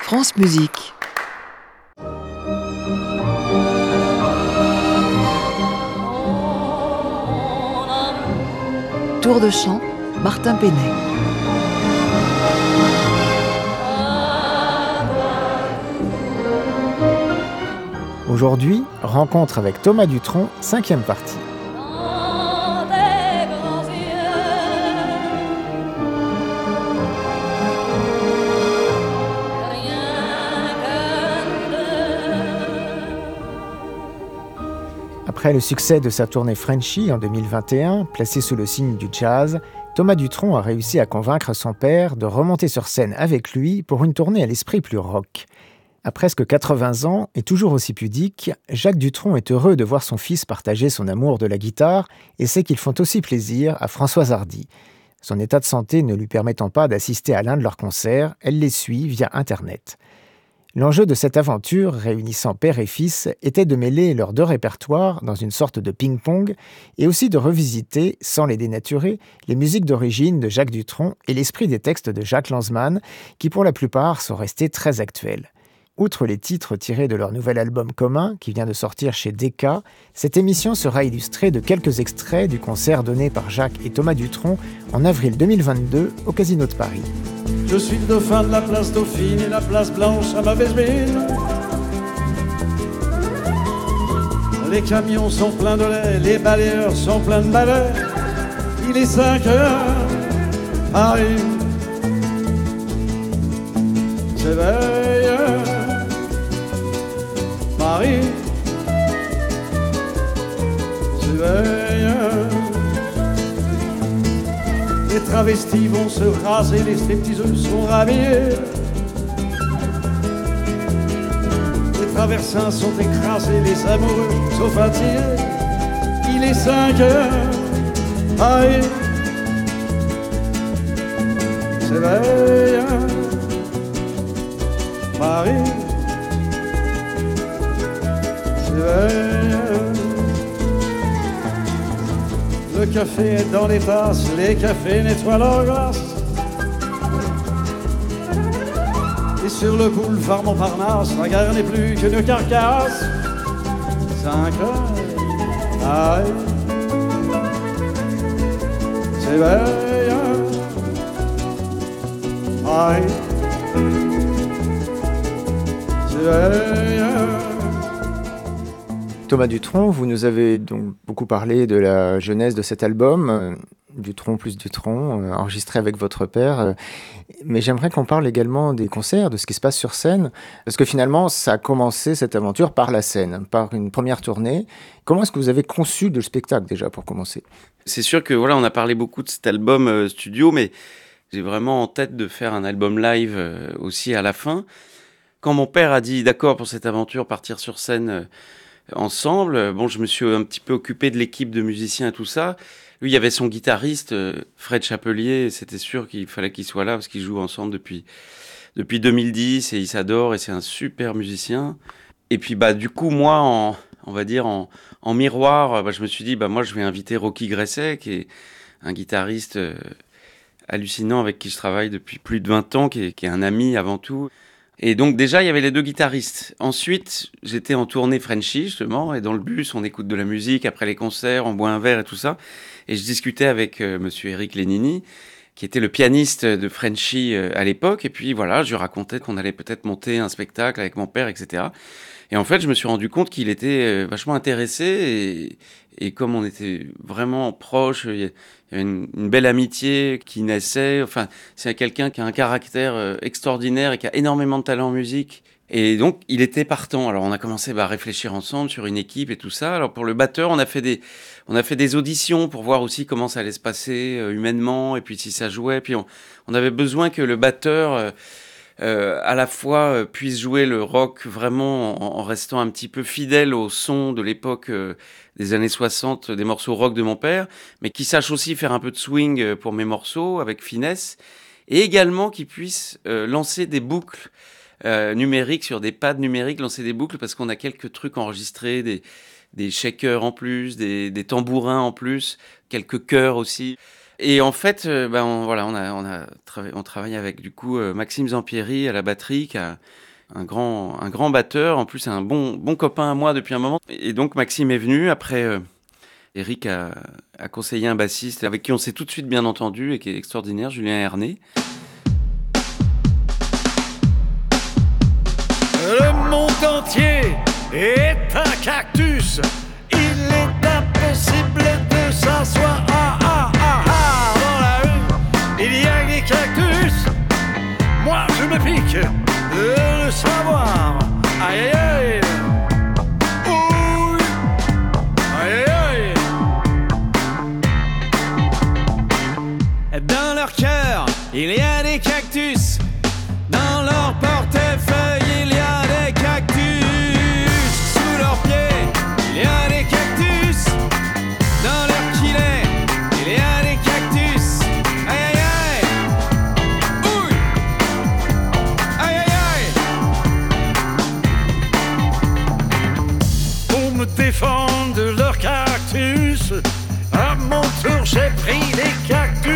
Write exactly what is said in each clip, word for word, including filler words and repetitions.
France Musique. Tour de chant, Martin Penet. Aujourd'hui, rencontre avec Thomas Dutronc, cinquième partie. Après le succès de sa tournée Frenchy en deux mille vingt et un, placée sous le signe du jazz, Thomas Dutronc a réussi à convaincre son père de remonter sur scène avec lui pour une tournée à l'esprit plus rock. À presque quatre-vingts ans et toujours aussi pudique, Jacques Dutronc est heureux de voir son fils partager son amour de la guitare et sait qu'ils font aussi plaisir à Françoise Hardy. Son état de santé ne lui permettant pas d'assister à l'un de leurs concerts, elle les suit via Internet. L'enjeu de cette aventure, réunissant père et fils, était de mêler leurs deux répertoires dans une sorte de ping-pong et aussi de revisiter, sans les dénaturer, les musiques d'origine de Jacques Dutronc et l'esprit des textes de Jacques Lanzmann, qui pour la plupart sont restés très actuels. Outre les titres tirés de leur nouvel album commun, qui vient de sortir chez Decca, cette émission sera illustrée de quelques extraits du concert donné par Jacques et Thomas Dutronc en avril deux mille vingt-deux au Casino de Paris. Je suis le dauphin de la place Dauphine et la place Blanche à mauvaise mine. Les camions sont pleins de lait, les balayeurs sont pleins de balais. Il est cinq heures, Paris s'éveille. Paris s'éveille. Les travestis vont se raser, les stripteaseuses sont rhabillées. Les traversins sont écrasés, les amoureux sont fatigués. Il est cinq heures, Paris s'éveille. Paris s'éveille. Le café est dans les tasses, les cafés nettoient leurs glaces. Et sur le boulevard Montparnasse, la gare n'est plus qu'une carcasse. Cinq heures, aïe, s'éveille. Aïe, s'éveille. Thomas Dutronc, vous nous avez donc beaucoup parlé de la genèse de cet album, euh, Dutronc plus Dutronc, euh, enregistré avec votre père. Euh, mais j'aimerais qu'on parle également des concerts, de ce qui se passe sur scène, parce que finalement, ça a commencé cette aventure par la scène, par une première tournée. Comment est-ce que vous avez conçu le spectacle déjà, pour commencer ? C'est sûr que voilà, on a parlé beaucoup de cet album euh, studio, mais j'ai vraiment en tête de faire un album live euh, aussi à la fin. Quand mon père a dit d'accord pour cette aventure, partir sur scène euh, ensemble. Bon, je me suis un petit peu occupé de l'équipe de musiciens et tout ça. Lui, il y avait son guitariste, Fred Chapelier, et c'était sûr qu'il fallait qu'il soit là parce qu'ils jouent ensemble depuis, depuis deux mille dix et ils s'adorent et c'est un super musicien. Et puis, bah, du coup, moi, en, on va dire, en, en miroir, bah, je me suis dit, bah, moi, je vais inviter Rocky Gresset, qui est un guitariste euh, hallucinant avec qui je travaille depuis plus de vingt ans, qui est, qui est un ami avant tout. Et donc déjà, il y avait les deux guitaristes. Ensuite, j'étais en tournée Frenchy, justement, et dans le bus, on écoute de la musique, après les concerts, on boit un verre et tout ça. Et je discutais avec euh, monsieur Eric Lénini, qui était le pianiste de Frenchy euh, à l'époque. Et puis voilà, je lui racontais qu'on allait peut-être monter un spectacle avec mon père, et cetera. Et en fait, je me suis rendu compte qu'il était euh, vachement intéressé. Et, et comme on était vraiment proches, il y avait une, une belle amitié qui naissait. Enfin, c'est quelqu'un qui a un caractère euh, extraordinaire et qui a énormément de talent en musique. Et donc, il était partant. Alors, on a commencé bah, à réfléchir ensemble sur une équipe et tout ça. Alors, pour le batteur, on a fait des, on a fait des auditions pour voir aussi comment ça allait se passer euh, humainement et puis si ça jouait. Puis, on, on avait besoin que le batteur, euh, euh, à la fois, euh, puisse jouer le rock vraiment en, en restant un petit peu fidèle au son de l'époque euh, des années soixante, des morceaux rock de mon père, mais qui sache aussi faire un peu de swing euh, pour mes morceaux avec finesse. Et également qu'il puisse euh, lancer des boucles Euh, numérique, sur des pads numériques, lancer des boucles, parce qu'on a quelques trucs enregistrés, des, des shakers en plus, des, des tambourins en plus, quelques chœurs aussi. Et en fait, euh, ben, on, voilà, on, a, on, a trava- on travaille avec du coup euh, Maxime Zampieri à la batterie, qui a un grand, un grand batteur, en plus un bon, bon copain à moi depuis un moment. Et donc Maxime est venu, après euh, Eric a, a conseillé un bassiste avec qui on s'est tout de suite bien entendu et qui est extraordinaire, Julien Herné. Le monde entier est un cactus. Il est impossible de s'asseoir. Ah, ah, ah, ah, dans la rue, il y a des cactus. Moi, je me pique de le savoir. Aïe, aïe, aïe. Ouh. Aïe, aïe, aïe. Dans leur cœur, il y a des cactus. Dans leur portefeuille, il y a des cactus. Sous leurs pieds, il y a des cactus. Dans leur gilet, il y a des cactus. Aïe aïe aïe. Ouh. Aïe aïe aïe. Pour me défendre de leurs cactus, à mon tour j'ai pris des cactus.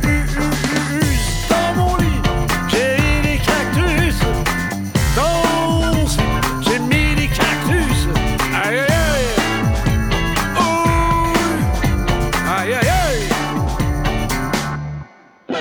Dans mon lit, j'ai des cactus. Dans mon slip, j'ai mis des cactus. Aïe aïe aïe. Oh. Aïe aïe aïe.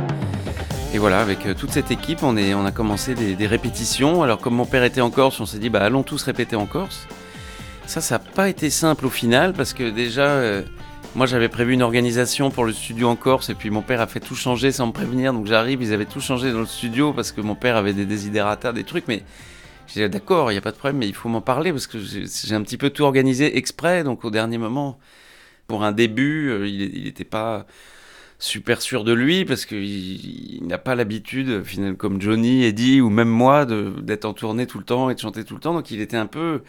Et voilà, avec euh, toute cette équipe, on, est, on a commencé des, des répétitions. Alors comme mon père était en Corse, on s'est dit, bah, allons tous répéter en Corse. Ça, ça n'a pas été simple au final, parce que déjà, euh, moi j'avais prévu une organisation pour le studio en Corse, et puis mon père a fait tout changer sans me prévenir, donc j'arrive, ils avaient tout changé dans le studio, parce que mon père avait des desiderata, des trucs, mais j'ai dit, d'accord, il n'y a pas de problème, mais il faut m'en parler, parce que j'ai, j'ai un petit peu tout organisé exprès, donc au dernier moment, pour un début, euh, il n'était pas super sûr de lui, parce qu'il il n'a pas l'habitude, finalement, comme Johnny, Eddie, ou même moi, de, d'être en tournée tout le temps, et de chanter tout le temps, donc il était un peu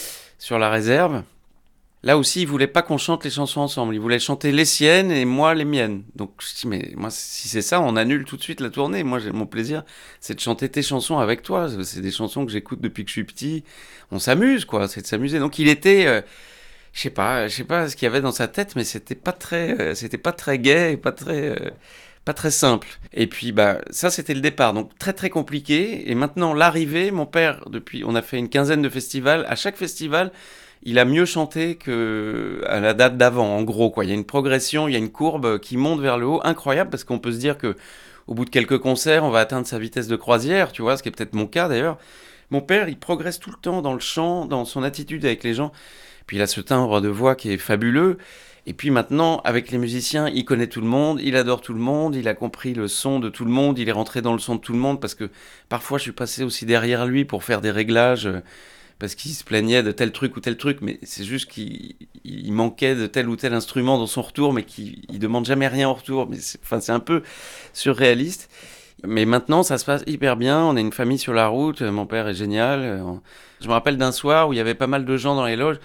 sur la réserve. Là aussi, il voulait pas qu'on chante les chansons ensemble. Il voulait chanter les siennes et moi les miennes. Donc je dis, mais moi, si c'est ça, on annule tout de suite la tournée. Moi, j'ai, mon plaisir, c'est de chanter tes chansons avec toi. C'est des chansons que j'écoute depuis que je suis petit. On s'amuse, quoi. C'est de s'amuser. Donc il était, euh, je sais pas, je sais pas ce qu'il y avait dans sa tête, mais c'était pas très, euh, c'était pas très gai et pas très, euh, pas très simple. Et puis, bah, ça, c'était le départ. Donc très très compliqué. Et maintenant, l'arrivée, mon père, depuis, on a fait une quinzaine de festivals. À chaque festival, il a mieux chanté qu'à la date d'avant, en gros, quoi. Il y a une progression, il y a une courbe qui monte vers le haut, incroyable, parce qu'on peut se dire que au bout de quelques concerts, on va atteindre sa vitesse de croisière, tu vois, ce qui est peut-être mon cas d'ailleurs. Mon père, il progresse tout le temps dans le chant, dans son attitude avec les gens. Puis il a ce timbre de voix qui est fabuleux. Et puis maintenant, avec les musiciens, il connaît tout le monde, il adore tout le monde, il a compris le son de tout le monde, il est rentré dans le son de tout le monde, parce que parfois je suis passé aussi derrière lui pour faire des réglages, parce qu'il se plaignait de tel truc ou tel truc, mais c'est juste qu'il il manquait de tel ou tel instrument dans son retour, mais qu'il ne demande jamais rien en retour. Mais c'est, enfin, c'est un peu surréaliste. Mais maintenant, ça se passe hyper bien. On a une famille sur la route. Mon père est génial. Je me rappelle d'un soir où il y avait pas mal de gens dans les loges.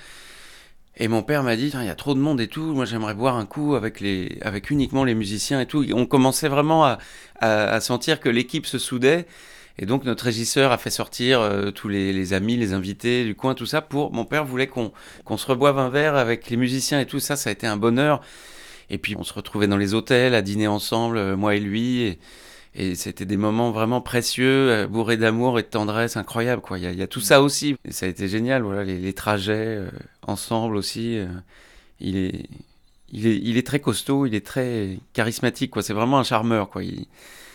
Et mon père m'a dit, il y a trop de monde et tout. Moi, j'aimerais boire un coup avec, les, avec uniquement les musiciens et tout. On commençait vraiment à, à, à sentir que l'équipe se soudait. Et donc notre régisseur a fait sortir euh, tous les, les amis, les invités du coin, tout ça, pour... Mon père voulait qu'on, qu'on se reboive un verre avec les musiciens et tout ça, ça a été un bonheur. Et puis on se retrouvait dans les hôtels à dîner ensemble, euh, moi et lui, et, et c'était des moments vraiment précieux, euh, bourrés d'amour et de tendresse, incroyables, quoi. Il y a, il y a tout ça aussi, et ça a été génial, voilà, les, les trajets euh, ensemble aussi. Euh, il est, il est, il est très costaud, il est très charismatique, quoi. C'est vraiment un charmeur, quoi. Il,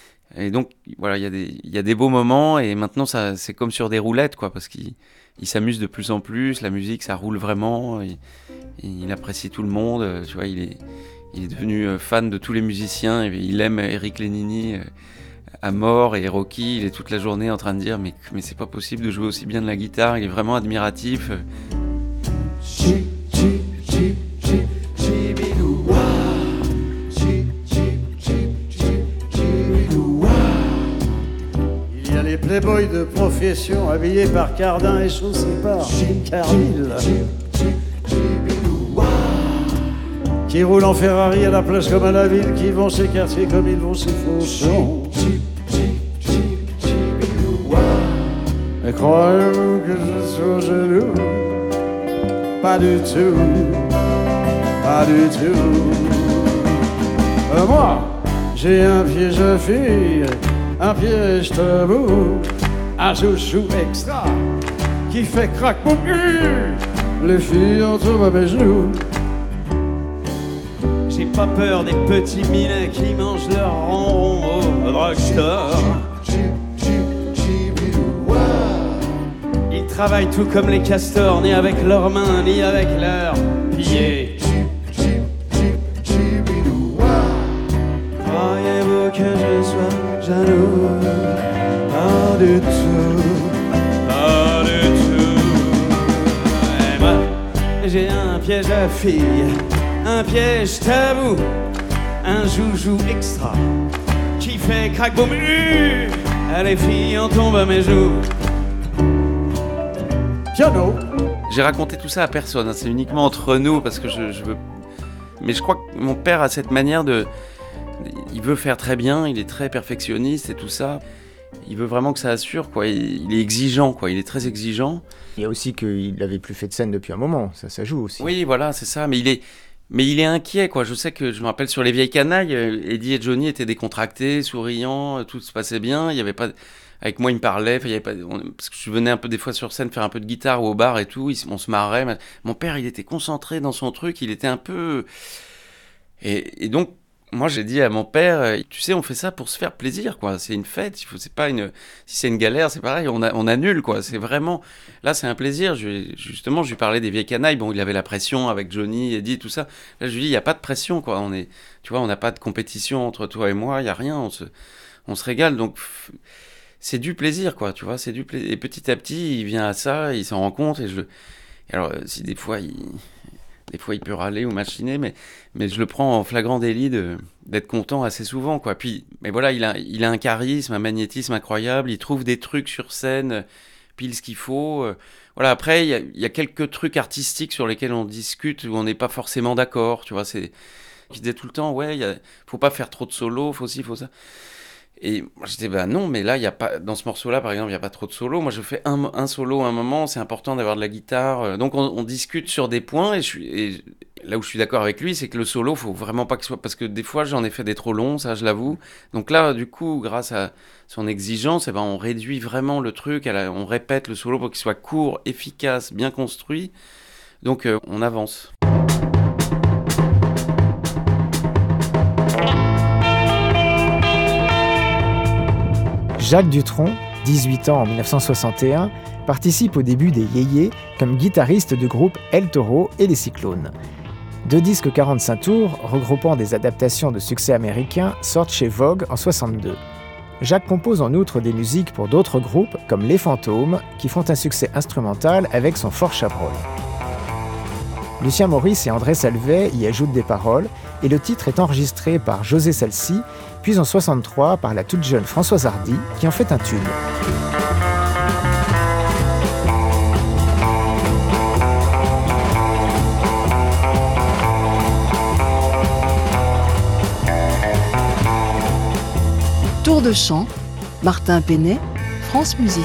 Et donc, voilà, il y a des, il y a des beaux moments, et maintenant, ça, c'est comme sur des roulettes, quoi, parce qu'il il s'amuse de plus en plus, la musique, ça roule vraiment, il, il apprécie tout le monde, tu vois, il est, il est devenu fan de tous les musiciens, et il aime Eric Lénini à mort, et Rocky, il est toute la journée en train de dire, mais, mais c'est pas possible de jouer aussi bien de la guitare, il est vraiment admiratif. Les playboys de profession habillés par Cardin et chaussés par Carmille, qui roulent en Ferrari à la place comme à la ville, qui vont s'écarter comme ils vont s'effacer. Mais croyez-vous que je sois jaloux? Pas du tout, pas du tout. Euh, moi, j'ai un piège à fille, un piège tabou, un chouchou extra qui fait crack mon cul. Les filles en tombent à mes genoux. J'ai pas peur des petits minets qui mangent leur ronron au drugstore. Ils travaillent tout comme les castors, ni avec leurs mains, ni avec leurs pieds. Croyez-vous que je sois jaloux? Pas du tout, pas du tout. Et moi, j'ai un piège à filles, un piège tabou, un joujou extra qui fait crack boum. Les filles en tombent à mes joues. Piano. J'ai raconté tout ça à personne, hein, c'est uniquement entre nous parce que je, je veux. Mais je crois que mon père a cette manière de. Il veut faire très bien, il est très perfectionniste et tout ça. Il veut vraiment que ça assure, quoi. Il, il est exigeant, quoi. Il est très exigeant. Il y a aussi qu'il n'avait plus fait de scène depuis un moment, ça, ça joue aussi. Oui, voilà, c'est ça. Mais il est, mais il est inquiet, quoi. Je sais que je me rappelle sur Les Vieilles Canailles, Eddie et Johnny étaient décontractés, souriants, tout se passait bien. Il y avait pas. Avec moi, il me parlait, il y avait pas, on, parce que je venais un peu des fois sur scène faire un peu de guitare ou au bar et tout, il, on se marrait. Mais, mon père, il était concentré dans son truc, il était un peu... Et, et donc, moi, j'ai dit à mon père, tu sais, on fait ça pour se faire plaisir, quoi. C'est une fête, il faut, c'est pas une... Si c'est une galère, c'est pareil, on, a, on annule, quoi. C'est vraiment... Là, c'est un plaisir. Je, justement, je lui parlais des Vieilles Canailles. Bon, il avait la pression avec Johnny, Eddie, tout ça. Là, je lui dis, il n'y a pas de pression, quoi. On est, tu vois, on n'a pas de compétition entre toi et moi, il n'y a rien, on se, on se régale, donc... C'est du plaisir, quoi, tu vois, c'est du plaisir. Et petit à petit, il vient à ça, il s'en rend compte, et je... Et alors, si des fois, il... Des fois, il peut râler ou machiner, mais, mais je le prends en flagrant délit de... d'être content assez souvent, quoi. Puis, mais voilà, il a... il a un charisme, un magnétisme incroyable, il trouve des trucs sur scène, pile ce qu'il faut. Voilà, après, il y a... il y a quelques trucs artistiques sur lesquels on discute, où on n'est pas forcément d'accord, tu vois, c'est... Il disait tout le temps, ouais, il y a... faut pas faire trop de solos, faut ci, faut ça... Et moi, je disais, bah non, mais là, y a pas, dans ce morceau-là, par exemple, il n'y a pas trop de solo. Moi, je fais un, un solo à un moment, c'est important d'avoir de la guitare. Donc, on, on discute sur des points, et, je suis, et là où je suis d'accord avec lui, c'est que le solo, il ne faut vraiment pas que ce soit... Parce que des fois, j'en ai fait des trop longs, ça, je l'avoue. Donc là, du coup, grâce à son exigence, eh ben, on réduit vraiment le truc, la, on répète le solo pour qu'il soit court, efficace, bien construit. Donc, euh, on avance. Jacques Dutronc, dix-huit ans en dix-neuf cent soixante et un, participe au début des Yéyés comme guitariste du groupe El Toro et les Cyclones. Deux disques quarante-cinq tours, regroupant des adaptations de succès américains, sortent chez Vogue en soixante-deux. Jacques compose en outre des musiques pour d'autres groupes comme Les Fantômes, qui font un succès instrumental avec son Fort Chabrol. Lucien Maurice et André Salvet y ajoutent des paroles, et le titre est enregistré par José Salsi, puis en soixante-trois par la toute jeune Françoise Hardy, qui en fait un tube. Tour de chant, Martin Penet, France Musique.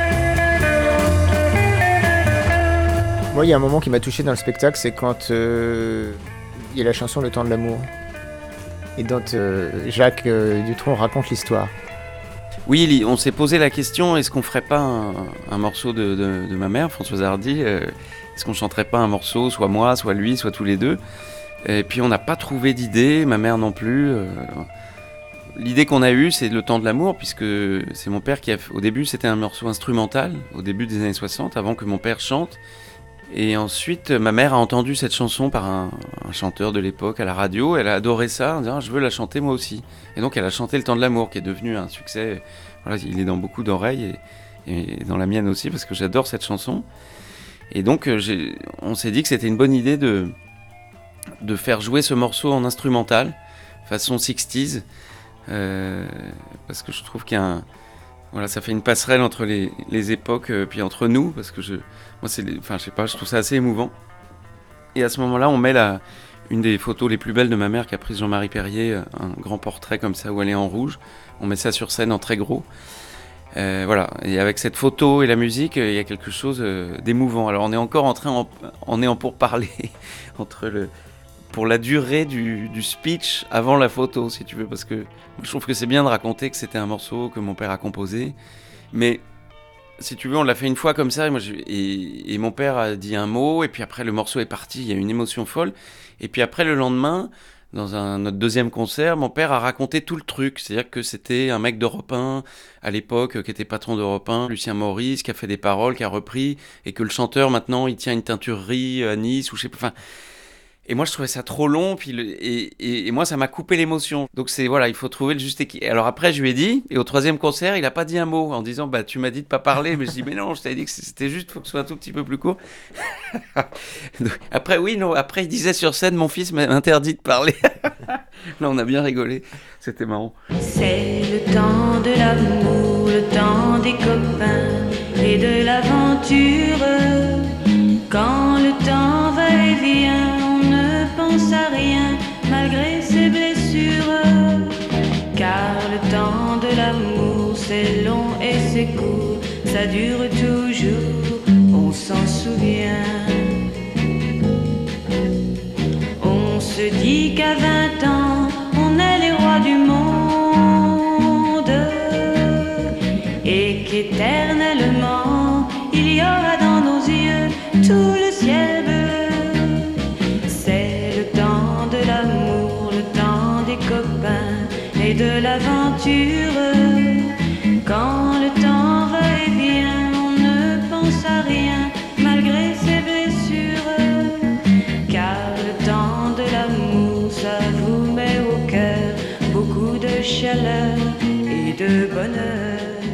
Moi, il y a un moment qui m'a touché dans le spectacle, c'est quand euh, il y a la chanson Le Temps de l'amour. Et dont euh, Jacques euh, Dutronc raconte l'histoire. Oui, on s'est posé la question, est-ce qu'on ferait pas un, un morceau de, de, de ma mère, Françoise Hardy, euh, est-ce qu'on chanterait pas un morceau, soit moi, soit lui, soit tous les deux? Et puis on n'a pas trouvé d'idée, ma mère non plus. Euh, l'idée qu'on a eue, c'est Le Temps de l'amour, puisque c'est mon père qui a... Au début, c'était un morceau instrumental, au début des années soixante, avant que mon père chante. Et ensuite, ma mère a entendu cette chanson par un, un chanteur de l'époque à la radio. Elle a adoré ça, en disant ah, « je veux la chanter moi aussi ». Et donc elle a chanté Le Temps de l'amour, qui est devenu un succès. Voilà, il est dans beaucoup d'oreilles, et, et dans la mienne aussi, parce que j'adore cette chanson. Et donc j'ai, on s'est dit que c'était une bonne idée de, de faire jouer ce morceau en instrumental, façon sixties, euh, parce que je trouve qu'il y a un... Voilà, ça fait une passerelle entre les, les époques, euh, puis entre nous, parce que je, moi, c'est, les, enfin, je sais pas, je trouve ça assez émouvant. Et à ce moment-là, on met la, une des photos les plus belles de ma mère qu'a prise Jean-Marie Perrier, un grand portrait comme ça où elle est en rouge. On met ça sur scène en très gros. Euh, voilà, et avec cette photo et la musique, il y a quelque chose euh, d'émouvant. Alors, on est encore en train, en, on est en pourparlers entre le pour la durée du, du speech avant la photo, si tu veux, parce que je trouve que c'est bien de raconter que c'était un morceau que mon père a composé, mais si tu veux, on l'a fait une fois comme ça, et, moi, je, et, et mon père a dit un mot, et puis après le morceau est parti, il y a une émotion folle, et puis après le lendemain, dans un, notre deuxième concert, mon père a raconté tout le truc, c'est-à-dire que c'était un mec d'Europe un, à l'époque, qui était patron d'Europe un, Lucien Maurice, qui a fait des paroles, qui a repris, et que le chanteur, maintenant, il tient une teinturerie à Nice, ou je sais pas, enfin... Et moi, je trouvais ça trop long, puis le, et, et, et moi, ça m'a coupé l'émotion. Donc, c'est, voilà, il faut trouver le juste équilibre. Alors après, je lui ai dit, et au troisième concert, il n'a pas dit un mot, en disant, bah, tu m'as dit de pas parler, mais je dis, mais non, je t'avais dit que c'était juste, il faut que ce soit un tout petit peu plus court. Donc, après, oui, non, après, il disait sur scène, mon fils m'a interdit de parler. Là, on a bien rigolé, c'était marrant. C'est le temps de l'amour, le temps des copains et de l'aventure. Quand le temps va et vient, on ne pense à rien malgré ses blessures. Car le temps de l'amour, c'est long et c'est court, ça dure toujours, on s'en souvient. On se dit qu'à vingt ans, on est les rois du monde et qu'éternellement, il y aura dans nos yeux tout le ciel bleu. C'est le temps de l'amour, le temps des copains et de l'aventure. Quand le temps va et vient, on ne pense à rien malgré ses blessures. Car le temps de l'amour, ça vous met au cœur beaucoup de chaleur et de bonheur.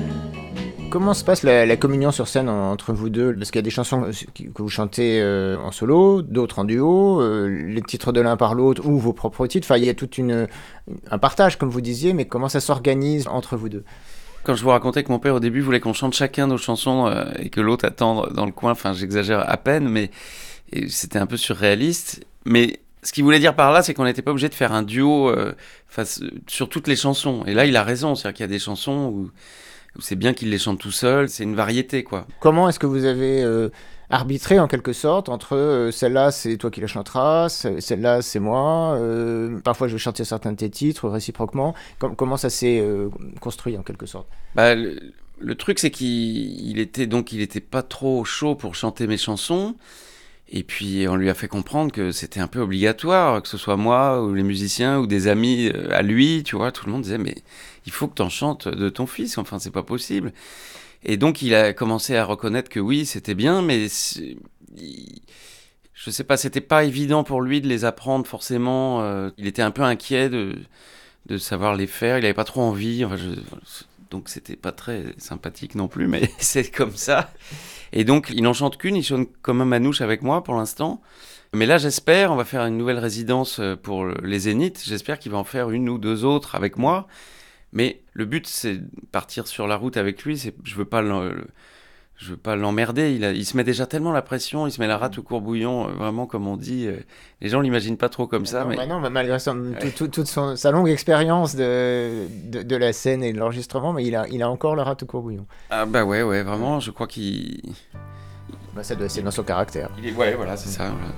Comment se passe la, la communion sur scène en, entre vous deux? Parce qu'il y a des chansons que, que vous chantez euh, en solo, d'autres en duo, euh, les titres de l'un par l'autre ou vos propres titres. Enfin, il y a tout une, un partage, comme vous disiez, mais comment ça s'organise entre vous deux? Quand je vous racontais que mon père, au début, voulait qu'on chante chacun nos chansons euh, et que l'autre attende dans le coin, enfin, j'exagère à peine, mais et c'était un peu surréaliste. Mais ce qu'il voulait dire par là, c'est qu'on n'était pas obligé de faire un duo euh, face, sur toutes les chansons. Et là, il a raison, c'est-à-dire qu'il y a des chansons où... c'est bien qu'il les chante tout seul, c'est une variété, quoi. Comment est-ce que vous avez euh, arbitré, en quelque sorte, entre euh, celle-là, c'est toi qui la chanteras, celle-là, c'est moi, euh, parfois je vais chanter certains de tes titres, réciproquement. Com- comment ça s'est euh, construit, en quelque sorte? Bah, le, le truc, c'est qu'il il était, donc, il était pas trop chaud pour chanter mes chansons, et puis on lui a fait comprendre que c'était un peu obligatoire, que ce soit moi, ou les musiciens, ou des amis à lui, tu vois, tout le monde disait, mais... il faut que tu en chantes de ton fils, enfin, c'est pas possible. Et donc, il a commencé à reconnaître que oui, c'était bien, mais il... je sais pas, c'était pas évident pour lui de les apprendre forcément. Euh, il était un peu inquiet de, de savoir les faire, il avait pas trop envie. Enfin, je... donc, c'était pas très sympathique non plus, mais c'est comme ça. Et donc, il n'en chante qu'une, il chante comme un manouche avec moi pour l'instant. Mais là, j'espère, on va faire une nouvelle résidence pour les Zéniths, j'espère qu'il va en faire une ou deux autres avec moi. Mais le but, c'est de partir sur la route avec lui. C'est, je veux pas je veux pas l'emmerder. Il, a, il se met déjà tellement la pression, il se met la rate au courbouillon, vraiment, comme on dit. Les gens l'imaginent pas trop comme ça. Non, mais... bah non, bah malgré ça, tout, tout, toute son, sa longue expérience de, de, de la scène et de l'enregistrement, mais il a, il a encore la rate au courbouillon. Ah bah ouais, ouais, vraiment, je crois qu'il... Bah ça doit, c'est dans son caractère. Il est, ouais, voilà, c'est ça. Voilà.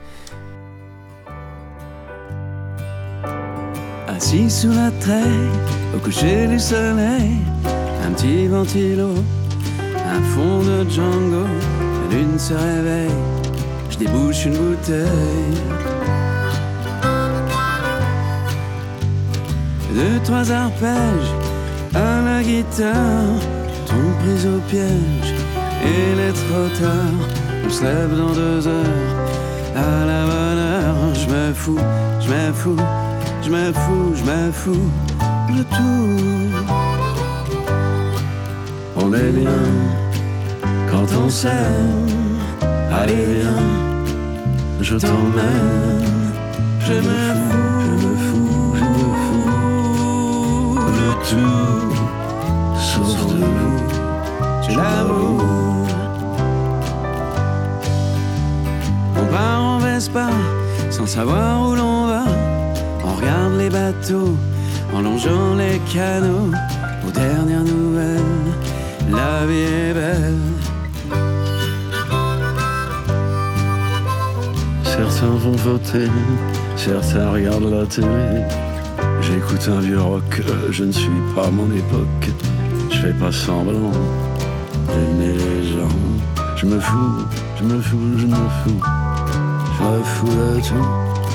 Assis sous la treille, au coucher du soleil, un petit ventilo, un fond de Django, la lune se réveille, je débouche une bouteille. Deux, trois arpèges à la guitare, tombe prise au piège, et il est trop tard, on se lève dans deux heures, à la bonne heure, je me fous, je me fous. Je me fous, je me fous de tout. On est bien quand on s'aime. Allez viens, je t'emmène. Je me fous, je me fous, je me fous de tout, sauf de vous, je l'avoue. On part en Vespa sans savoir où l'on va. On regarde les bateaux en longeant les canaux. Aux dernières nouvelles, la vie est belle. Certains Certains vont voter, certains regardent la télé. J'écoute un vieux rock, je ne suis pas à mon époque. Je fais pas semblant d'aimer les gens. Je me fous, je me fous, je me fous. Je me fous de tout.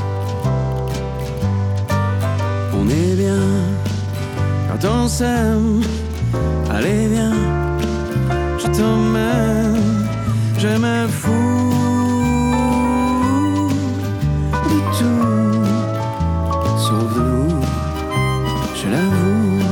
On est bien quand on s'aime. Allez viens, je t'emmène. Je me fous de tout, sauf de vous, je l'avoue.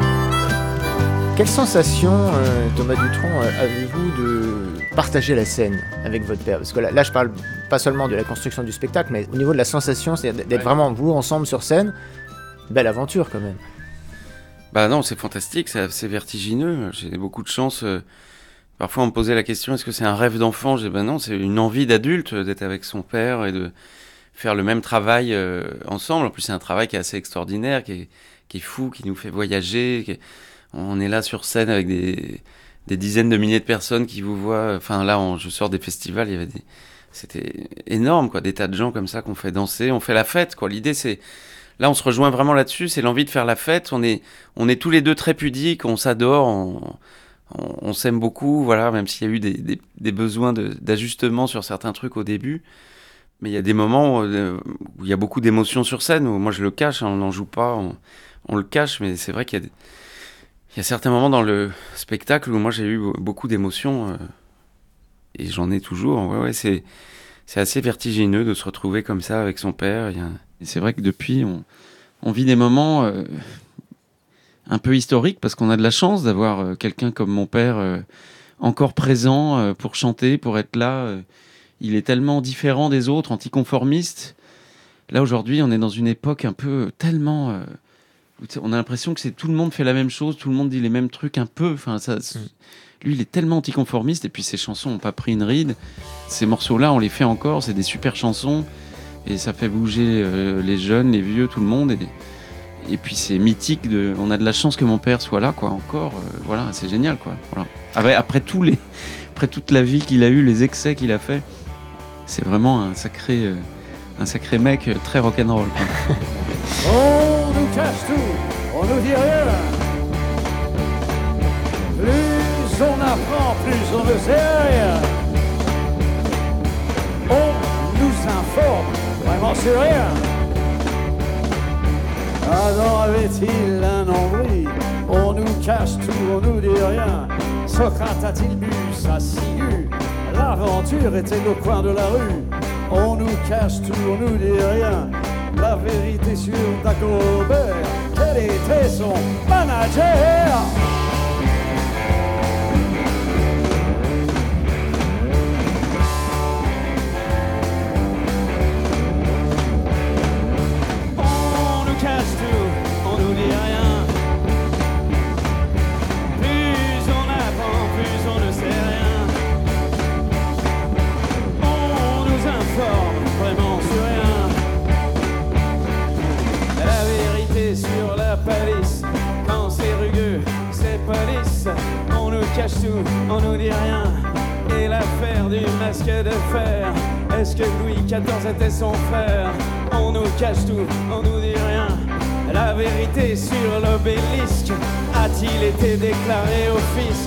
Quelle sensation, euh, Thomas Dutronc, euh, avez-vous de partager la scène avec votre père? Parce que là, là, je parle pas seulement de la construction du spectacle, mais au niveau de la sensation, c'est-à-dire d'être ouais. vraiment vous ensemble sur scène. Belle aventure quand même. Bah non, c'est fantastique, c'est assez vertigineux. J'ai beaucoup de chance. Euh, parfois, on me posait la question, est-ce que c'est un rêve d'enfant? Je dis, bah non, c'est une envie d'adulte d'être avec son père et de faire le même travail euh, ensemble. En plus, c'est un travail qui est assez extraordinaire, qui est, qui est fou, qui nous fait voyager. Qui est... On est là sur scène avec des, des dizaines de milliers de personnes qui vous voient. Enfin, là, on, je sors des festivals, il y avait des... C'était énorme, quoi, des tas de gens comme ça qu'on fait danser. On fait la fête, quoi. L'idée, c'est... Là, on se rejoint vraiment là-dessus, c'est l'envie de faire la fête. On est, on est tous les deux très pudiques, on s'adore, on, on, on s'aime beaucoup, voilà, même s'il y a eu des, des, des besoins de, d'ajustement sur certains trucs au début. Mais il y a des moments où, où il y a beaucoup d'émotions sur scène, où moi je le cache, hein, on n'en joue pas, on, on le cache, mais c'est vrai qu'il y a, des, il y a certains moments dans le spectacle où moi j'ai eu beaucoup d'émotions, euh, et j'en ai toujours. Ouais, ouais, c'est, c'est assez vertigineux de se retrouver comme ça avec son père. Il y a... Et c'est vrai que depuis, on, on vit des moments euh, un peu historiques parce qu'on a de la chance d'avoir euh, quelqu'un comme mon père euh, encore présent euh, pour chanter, pour être là. Euh, il est tellement différent des autres, anticonformiste. Là, aujourd'hui, on est dans une époque un peu tellement... Euh, on a l'impression que c'est, tout le monde fait la même chose, tout le monde dit les mêmes trucs un peu. Enfin, ça, mm. Lui, il est tellement anticonformiste et puis ses chansons n'ont pas pris une ride. Ces morceaux-là, on les fait encore, c'est des super chansons. Et ça fait bouger euh, les jeunes, les vieux, tout le monde. Et, et puis c'est mythique. De, on a de la chance que mon père soit là, quoi. Encore, euh, voilà, c'est génial, quoi. Voilà. Après, après tous les, après toute la vie qu'il a eue, les excès qu'il a fait, c'est vraiment un sacré, euh, un sacré mec euh, très rock'n'roll. On nous cache tout, on nous dit rien. Plus on apprend, plus on ne sait rien. On nous informe vraiment sur rien. Adam avait-il un nombril? On nous cache tout, on nous dit rien. Socrate a-t-il bu sa ciguë? L'aventure était au coin de la rue. On nous cache tout, on nous dit rien. La vérité sur Dagobert, quel était son manager? Cache tout, on nous dit rien. Et l'affaire du masque de fer, est-ce que Louis quatorze était son frère? On nous cache tout, on nous dit rien. La vérité sur l'obélisque a-t-il été déclaré au fisc?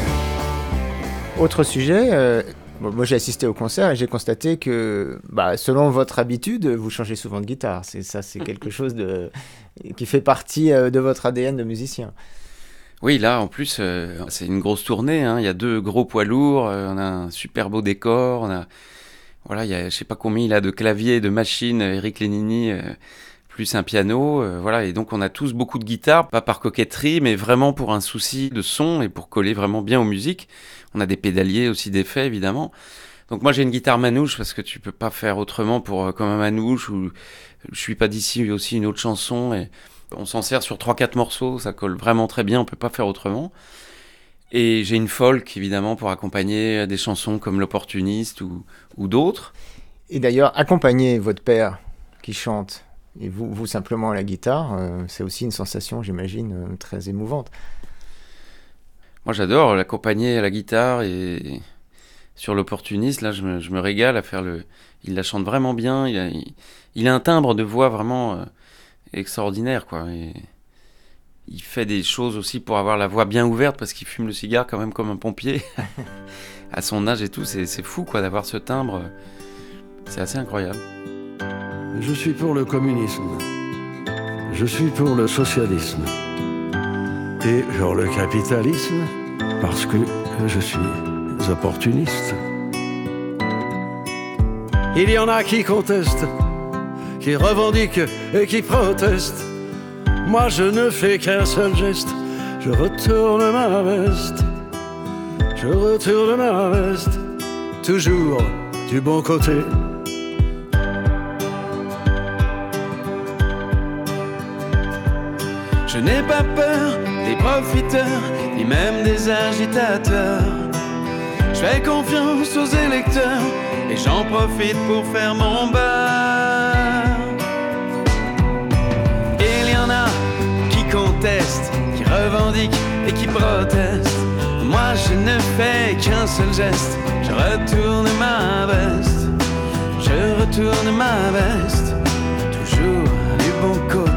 Autre sujet, euh, bon, moi j'ai assisté au concert et j'ai constaté que, bah, selon votre habitude, vous changez souvent de guitare. C'est, ça, c'est quelque chose de, qui fait partie euh, de votre A D N de musicien. Oui, là, en plus, euh, c'est une grosse tournée, hein. Il y a deux gros poids lourds, euh, on a un super beau décor, on a, voilà, il y a, je sais pas combien il a de claviers, de machines, Eric Lénini, euh, plus un piano, euh, voilà, et donc on a tous beaucoup de guitares, pas par coquetterie, mais vraiment pour un souci de son et pour coller vraiment bien aux musiques. On a des pédaliers aussi d'effets, évidemment. Donc moi, j'ai une guitare manouche, parce que tu peux pas faire autrement pour, euh, comme un manouche, ou Je suis pas d'ici, aussi une autre chanson, et on s'en sert sur trois quatre morceaux, ça colle vraiment très bien, on peut pas faire autrement. Et j'ai une folk, évidemment, pour accompagner des chansons comme L'Opportuniste ou, ou d'autres. Et d'ailleurs, accompagner votre père qui chante, et vous, vous simplement à la guitare, euh, c'est aussi une sensation, j'imagine, euh, très émouvante. Moi, j'adore l'accompagner à la guitare, et sur L'Opportuniste, là, je me, je me régale à faire le... il la chante vraiment bien. Il a, il, il a un timbre de voix vraiment euh, extraordinaire, quoi. Et il fait des choses aussi pour avoir la voix bien ouverte parce qu'il fume le cigare quand même comme un pompier. À son âge et tout, c'est, c'est fou, quoi, d'avoir ce timbre. C'est assez incroyable. Je suis pour le communisme. Je suis pour le socialisme. Et pour le capitalisme, parce que je suis opportuniste. Il y en a qui contestent, qui revendiquent et qui protestent. Moi je ne fais qu'un seul geste, je retourne ma veste. Je retourne ma veste, toujours du bon côté. Je n'ai pas peur des profiteurs, ni même des agitateurs. Je fais confiance aux électeurs et j'en profite pour faire mon beurre. Il y en a qui contestent, qui revendiquent et qui protestent. Moi je ne fais qu'un seul geste, je retourne ma veste. Je retourne ma veste, toujours du bon côté.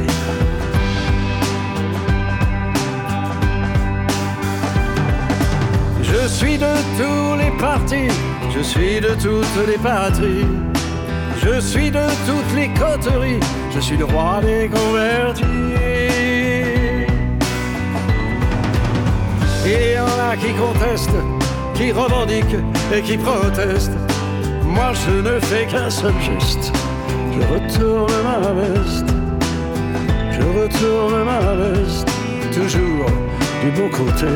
Je suis de tous les partis, je suis de toutes les patries. Je suis de toutes les coteries, je suis le roi des convertis. Il y en a qui contestent, qui revendiquent et qui protestent. Moi je ne fais qu'un seul geste, je retourne ma veste. Je retourne ma veste, toujours du bon côté.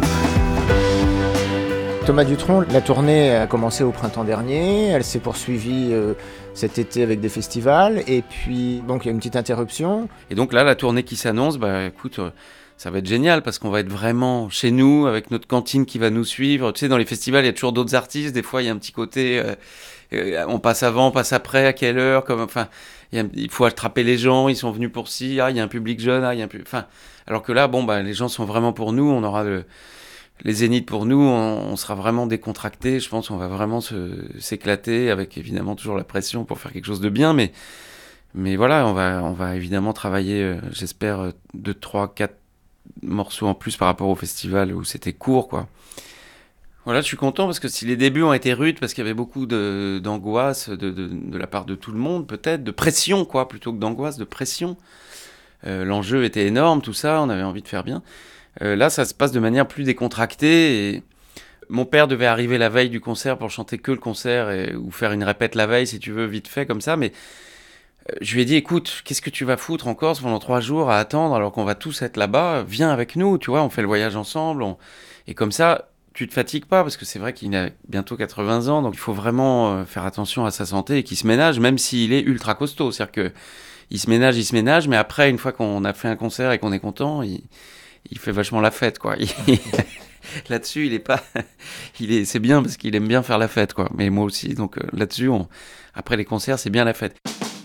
Thomas Dutronc, la tournée a commencé au printemps dernier, elle s'est poursuivie euh, cet été avec des festivals, et puis donc il y a une petite interruption. Et donc là, la tournée qui s'annonce, bah écoute, euh, ça va être génial parce qu'on va être vraiment chez nous, avec notre cantine qui va nous suivre. Tu sais, dans les festivals, il y a toujours d'autres artistes, des fois il y a un petit côté, euh, euh, on passe avant, on passe après, à quelle heure, comme, enfin, il, y a, il faut attraper les gens, ils sont venus pour ci, ah, il y a un public jeune, ah, il y a un public... Enfin, alors que là, bon, bah, les gens sont vraiment pour nous, on aura le... les zéniths pour nous, on, on sera vraiment décontractés. Je pense qu'on va vraiment se, s'éclater avec évidemment toujours la pression pour faire quelque chose de bien. Mais, mais voilà, on va, on va évidemment travailler, euh, j'espère, deux, trois, quatre morceaux en plus par rapport au festival où c'était court, quoi. Voilà, je suis content parce que si les débuts ont été rudes, parce qu'il y avait beaucoup de, d'angoisse de, de, de la part de tout le monde, peut-être, de pression, quoi, plutôt que d'angoisse, de pression. Euh, l'enjeu était énorme, tout ça, on avait envie de faire bien. Euh, là, ça se passe de manière plus décontractée. Et mon père devait arriver la veille du concert pour chanter que le concert et, ou faire une répète la veille, si tu veux, vite fait, comme ça. Mais euh, je lui ai dit, écoute, qu'est-ce que tu vas foutre en Corse pendant trois jours à attendre alors qu'on va tous être là-bas? Viens avec nous, tu vois, on fait le voyage ensemble. On... Et comme ça, tu te fatigues pas, parce que c'est vrai qu'il a bientôt quatre-vingts ans, donc il faut vraiment euh, faire attention à sa santé et qu'il se ménage, même s'il est ultra costaud. C'est-à-dire que il se ménage, il se ménage, mais après, une fois qu'on a fait un concert et qu'on est content, il... il fait vachement la fête, quoi. Il... là-dessus, il est pas, il est, c'est bien parce qu'il aime bien faire la fête, quoi. Mais moi aussi, donc euh, là-dessus, on... après les concerts, c'est bien la fête.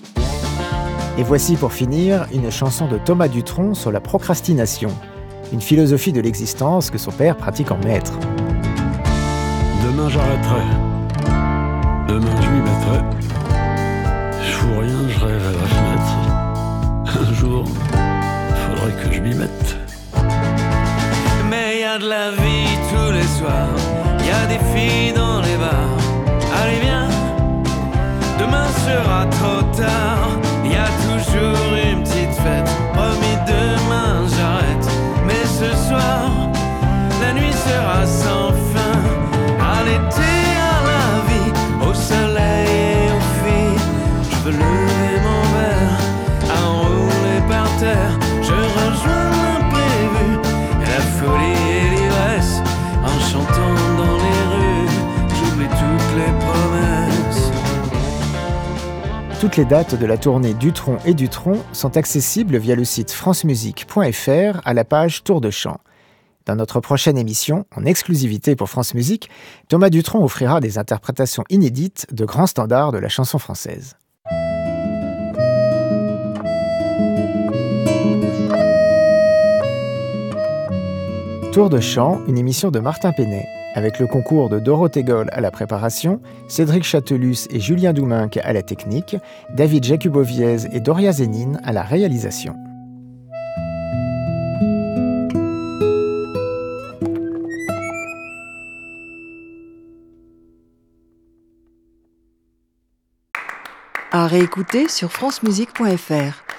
Et voici pour finir une chanson de Thomas Dutronc sur la procrastination, une philosophie de l'existence que son père pratique en maître. Demain j'arrêterai, demain je m'y mettrai. Je fous rien, je rêve à la fenêtre. Un jour, faudrait que je m'y mette. Mais y a de la vie tous les soirs, y a des filles dans les bars. Allez viens, demain sera trop tard. Y a toujours une petite fête, promis demain j'arrête. Mais ce soir, la nuit sera sans fin. À l'été, à la vie, au soleil et aux filles. Je veux lever mon verre, à enrouler par terre. Je rejoins l'imprévu, la folie et l'ivresse. En chantant dans les rues, j'oublie toutes les promesses. Toutes les dates de la tournée Dutronc et Dutronc sont accessibles via le site francemusique point f r à la page Tour de chant. Dans notre prochaine émission, en exclusivité pour France Musique, Thomas Dutronc offrira des interprétations inédites de grands standards de la chanson française. Tour de chant, une émission de Martin Penet. avec le concours de Dorothée Goll à la préparation, Cédric Chatelus et Julien Douminc à la technique, David Jacuboviez et Doria Zénine à la réalisation. À réécouter sur francemusique point f r.